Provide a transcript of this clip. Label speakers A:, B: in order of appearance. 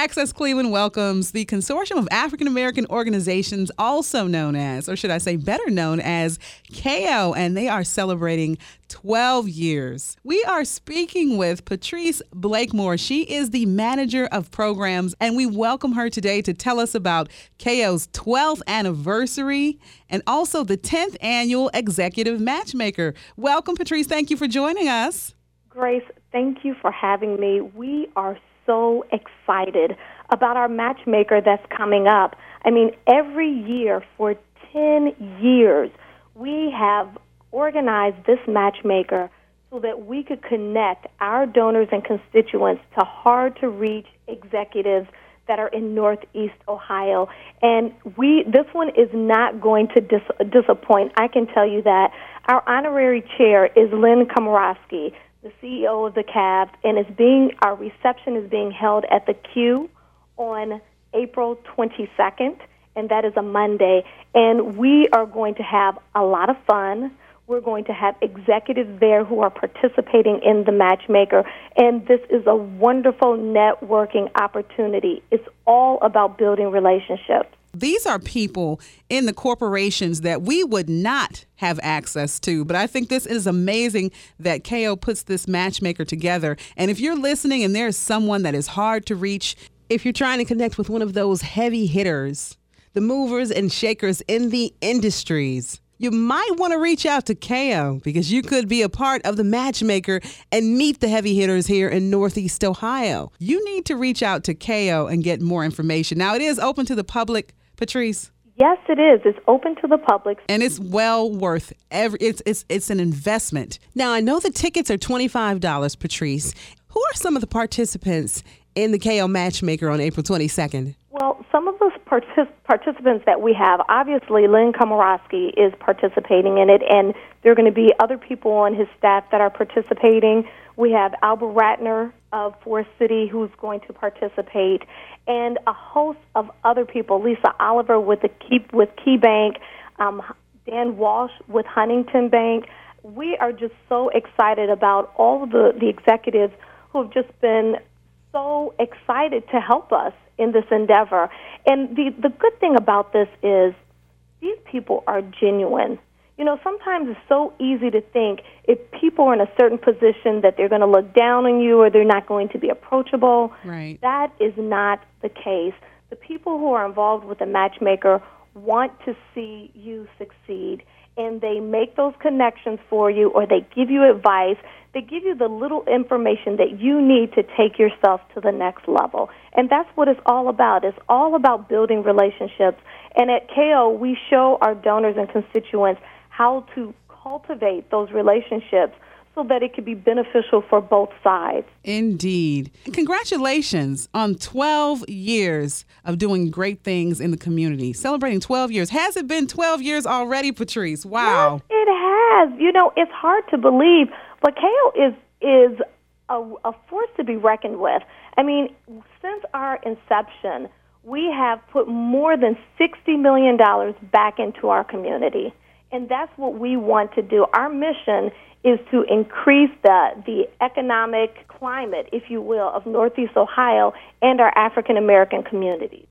A: Access Cleveland welcomes the Consortium of African American Organizations, also known as, or should I say better known as, KO, and they are celebrating 12 years. We are speaking with Patrice Blakemore. She is the manager of programs, and we welcome her today to tell us about KO's 12th anniversary and also the 10th annual Executive Matchmaker. Welcome, Patrice. Thank you for joining us.
B: Grace, thank you for having me. We are so excited about our matchmaker that's coming up. I mean, every year for 10 years, we have organized this matchmaker so that we could connect our donors and constituents to hard-to-reach executives that are in Northeast Ohio. And this one is not going to disappoint. I can tell you that. Our honorary chair is Lynn Komorowski, the CEO of the Cavs, and our reception is being held at the Q on April 22nd, and that is a Monday. And we are going to have a lot of fun. We're going to have executives there who are participating in the matchmaker, and this is a wonderful networking opportunity. It's all about building relationships.
A: These are people in the corporations that we would not have access to. But I think this is amazing that KO puts this matchmaker together. And if you're listening and there's someone that is hard to reach, if you're trying to connect with one of those heavy hitters, the movers and shakers in the industries, you might want to reach out to KO because you could be a part of the matchmaker and meet the heavy hitters here in Northeast Ohio. You need to reach out to KO and get more information. Now, it is open to the public, Patrice.
B: Yes, it is. It's open to the public.
A: And it's well worth it's an investment. Now, I know the tickets are $25, Patrice. Who are some of the participants in the KO Matchmaker on April 22nd?
B: Well, some of those participants that we have, obviously Lynn Komorowski is participating in it, and there are going to be other people on his staff that are participating. We have Albert Ratner of Forest City who's going to participate, and a host of other people, Lisa Oliver with KeyBank, Dan Walsh with Huntington Bank. We are just so excited about all of the executives who have just been so excited to help us in this endeavor. And the good thing about this is these people are genuine. You know, sometimes it's so easy to think if people are in a certain position that they're going to look down on you or they're not going to be approachable.
A: Right.
B: That is not the case. The people who are involved with the matchmaker want to see you succeed, and they make those connections for you, or they give you advice. They give you the little information that you need to take yourself to the next level. And that's what it's all about. It's all about building relationships. And at KO, we show our donors and constituents how to cultivate those relationships so that it could be beneficial for both sides.
A: Indeed. Congratulations on 12 years of doing great things in the community. Celebrating 12 years. Has it been 12 years already, Patrice? Wow.
B: Yes, it has. You know, it's hard to believe, but KO is a force to be reckoned with. I mean, since our inception, we have put more than $60 million back into our community. And that's what we want to do. Our mission is to increase the economic climate, if you will, of Northeast Ohio and our African American communities.